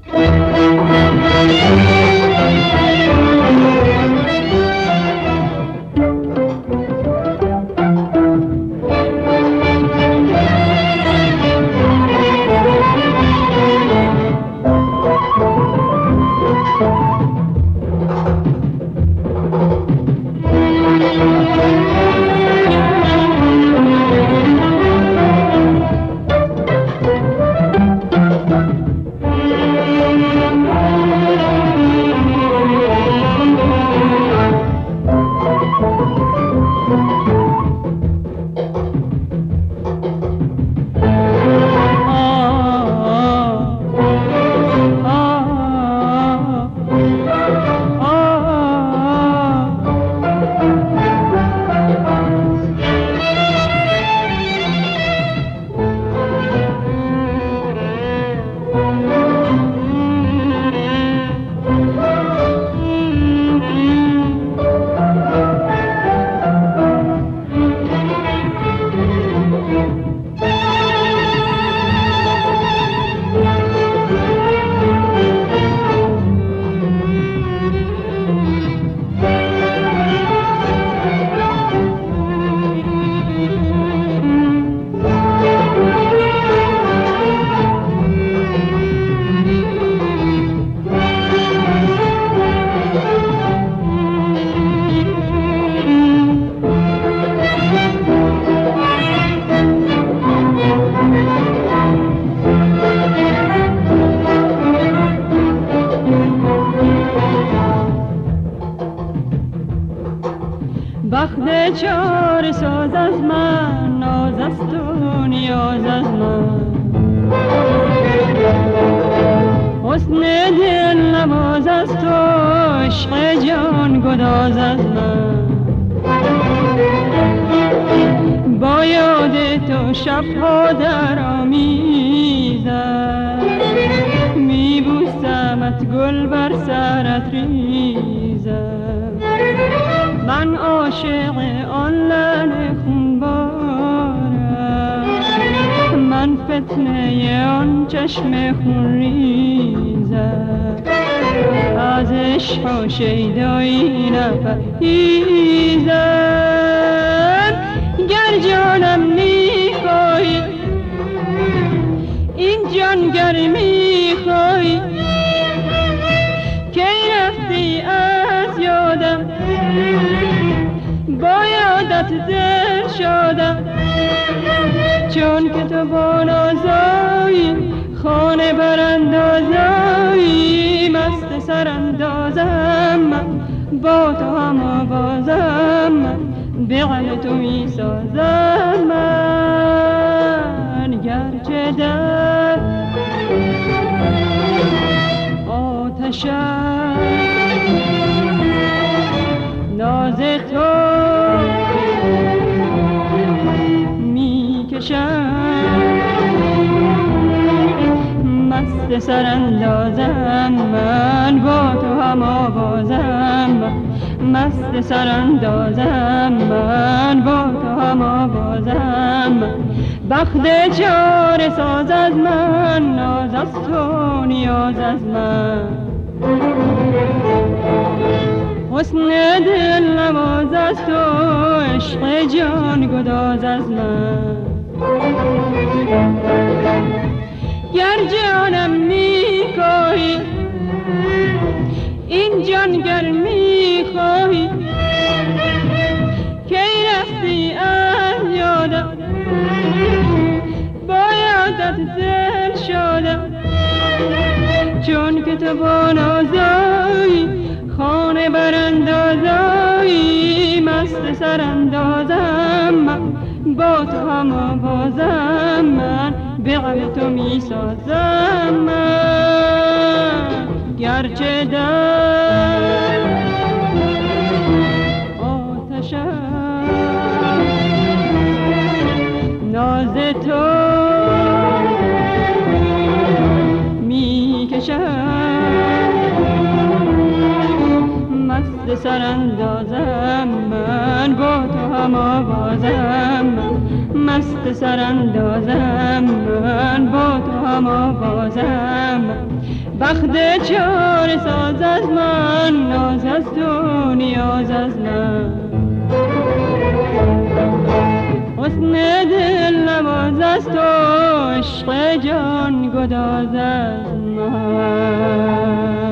بخت چار ساز از من، ناز است و نیاز از من، حسن دل نواز است و عشق جان گداز از من. با یاد تو شبها در آمیزم، میبوسمت گل بر سرت ریزم. من عاشق آن لعل خونبارم، من فتنه آن چشم خون ریزم. از عشق و شیدایی نپرهیزم. گر جانم میخوای، این جان گر میخوای، کی رفتی از یادم، با یادت دل شدم. چون که تو با نازایی، خانه براندازایی، مست سراندازم من، با تو هم آوازم من، بغل تو می سازم من. گرچه در آتشم ناز تو می کشم، مست سراندازم من، با تو هم آوازم، مست سراندازم من، با تو هم آوازم. بخت چاره ساز از من، ناز از تو نیاز از من، حسن دل نواز از تو عشق جان گداز از من. گر جانم میخواهی، این جان گر میخواهی، کی رفتی از یادم، با یادت دل شدم. چون که تو با نازایی، خانه براندازایی، مست سراندازم من، با تو هم آوازم من، بغل تو می سازم من. گرچه در آتشم ناز تو می کشم، مست سراندازم من، با تو هم آوازم من، مست سراندازم من، با تو هم آوازم. بخت چاره ساز از من، ناز از تو نیاز از من. حسن دل نواز از تو، عشق جان گداز از من.